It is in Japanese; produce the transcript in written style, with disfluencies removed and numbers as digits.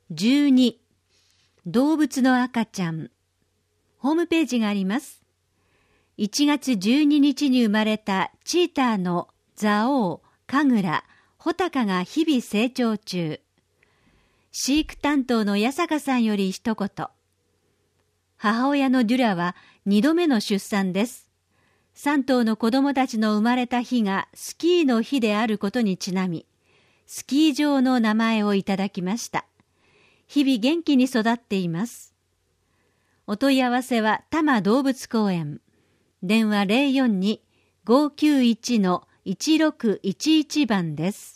12、動物の赤ちゃん。ホームページがあります。1月12日に生まれたチーターの蔵王、神楽、穂高が日々成長中。飼育担当の八坂さんより一言。母親のデュラは2度目の出産です。3頭の子供たちの生まれた日がスキーの日であることにちなみ、スキー場の名前をいただきました。日々元気に育っています。お問い合わせは多摩動物公園。電話 042-591-1611 番です。